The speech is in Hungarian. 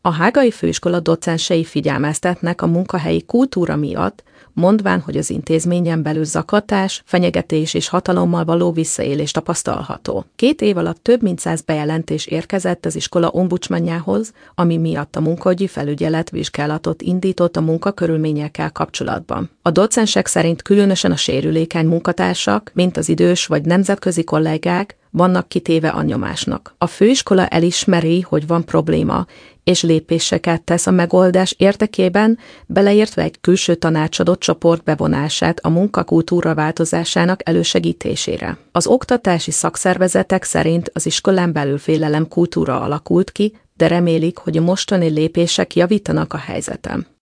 A hágai főiskola docensei figyelmeztetnek a munkahelyi kultúra miatt, mondván, hogy az intézményen belül zaklatás, fenyegetés és hatalommal való visszaélés tapasztalható. 2 év alatt több mint 100 bejelentés érkezett az iskola ombudsmanjához, ami miatt a munkaügyi felügyelet vizsgálatot indított a munkakörülményekkel kapcsolatban. A docensek szerint különösen a sérülékeny munkatársak, mint az idős vagy nemzetközi kollégák, vannak kitéve a nyomásnak. A főiskola elismeri, hogy van probléma, és lépéseket tesz a megoldás érdekében, beleértve egy külső tanácsadó csoport bevonását a munkakultúra változásának elősegítésére. Az oktatási szakszervezetek szerint az iskolán belül félelemkultúra alakult ki, de remélik, hogy a mostani lépések javítanak a helyzeten.